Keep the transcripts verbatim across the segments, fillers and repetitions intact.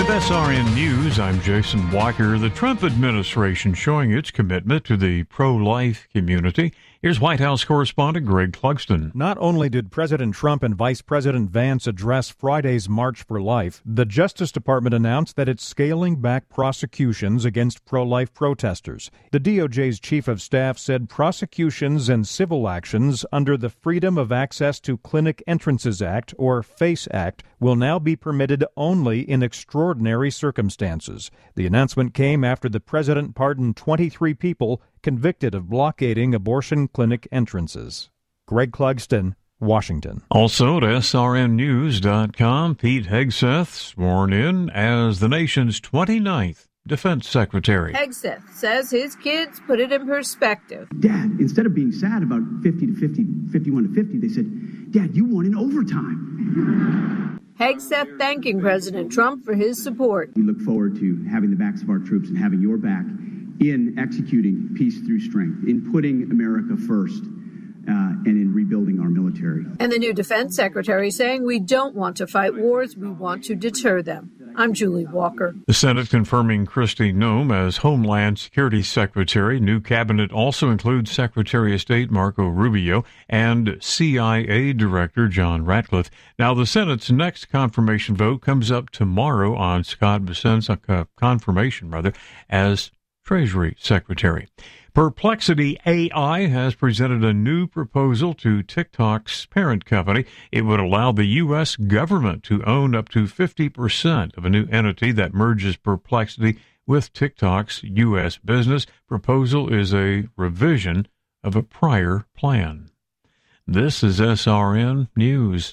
With S R N News, I'm Jason Walker. The Trump administration showing its commitment to the pro-life community. Here's White House correspondent Greg Clugston. Not only did President Trump and Vice President Vance address Friday's March for Life, the Justice Department announced that it's scaling back prosecutions against pro-life protesters. The D O J's chief of staff said prosecutions and civil actions under the Freedom of Access to Clinic Entrances Act, or FACE Act, will now be permitted only in extraordinary circumstances. The announcement came after the president pardoned twenty-three people convicted of blockading abortion clinic entrances. Greg Clugston, Washington. Also at S R N news dot com, Pete Hegseth sworn in as the nation's twenty-ninth Defense Secretary. Hegseth says his kids put it in perspective. Dad, instead of being sad about fifty to fifty, fifty-one to fifty, they said, Dad, you won in overtime. Hegseth thanking President Trump for his support. We look forward to having the backs of our troops and having your back in executing peace through strength, in putting America first, uh, and in rebuilding our military. And the new defense secretary saying we don't want to fight wars, we want to deter them. I'm Julie Walker. The Senate confirming Kristi Noem as Homeland Security Secretary. New cabinet also includes Secretary of State Marco Rubio and C I A Director John Ratcliffe. Now, the Senate's next confirmation vote comes up tomorrow on Scott Bessent's uh, confirmation, rather, as Treasury Secretary. Perplexity A I has presented a new proposal to TikTok's parent company. It would allow the U S government to own up to fifty percent of a new entity that merges Perplexity with TikTok's U S business. Proposal is a revision of a prior plan. This is S R N News.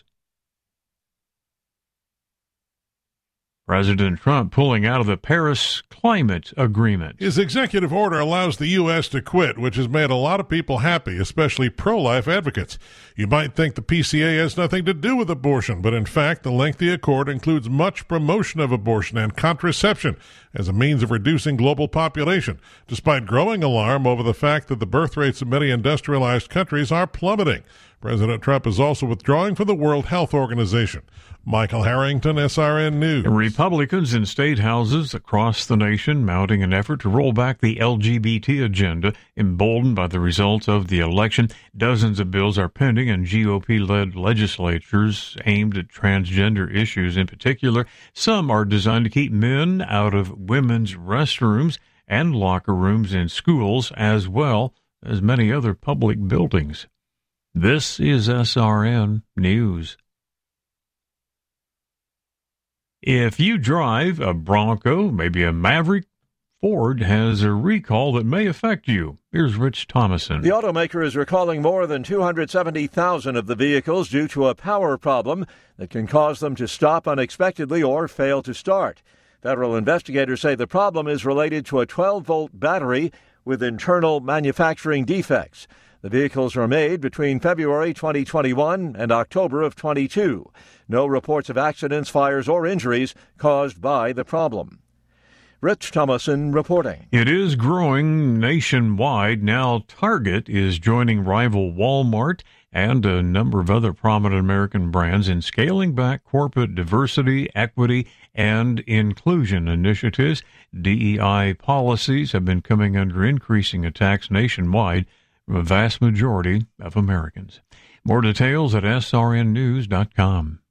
President Trump pulling out of the Paris Climate Agreement. His executive order allows the U S to quit, which has made a lot of people happy, especially pro-life advocates. You might think the P C A has nothing to do with abortion, but in fact, the lengthy accord includes much promotion of abortion and contraception as a means of reducing global population, despite growing alarm over the fact that the birth rates in many industrialized countries are plummeting. President Trump is also withdrawing from the World Health Organization. Michael Harrington, S R N News. Republicans in state houses across the nation mounting an effort to roll back the L G B T agenda, emboldened by the results of the election. Dozens of bills are pending in G O P-led legislatures aimed at transgender issues in particular. Some are designed to keep men out of women's restrooms and locker rooms in schools, as well as many other public buildings. This is S R N News. If you drive a Bronco, maybe a Maverick, Ford has a recall that may affect you. Here's Rich Thomason. The automaker is recalling more than two hundred seventy thousand of the vehicles due to a power problem that can cause them to stop unexpectedly or fail to start. Federal investigators say the problem is related to a twelve-volt battery with internal manufacturing defects. The vehicles were made between February twenty twenty-one and October of twenty-two. No reports of accidents, fires, or injuries caused by the problem. Rich Thomason reporting. It is growing nationwide. Now Target is joining rival Walmart and a number of other prominent American brands in scaling back corporate diversity, equity, and inclusion initiatives. D E I policies have been coming under increasing attacks nationwide from a vast majority of Americans. More details at S R N news dot com.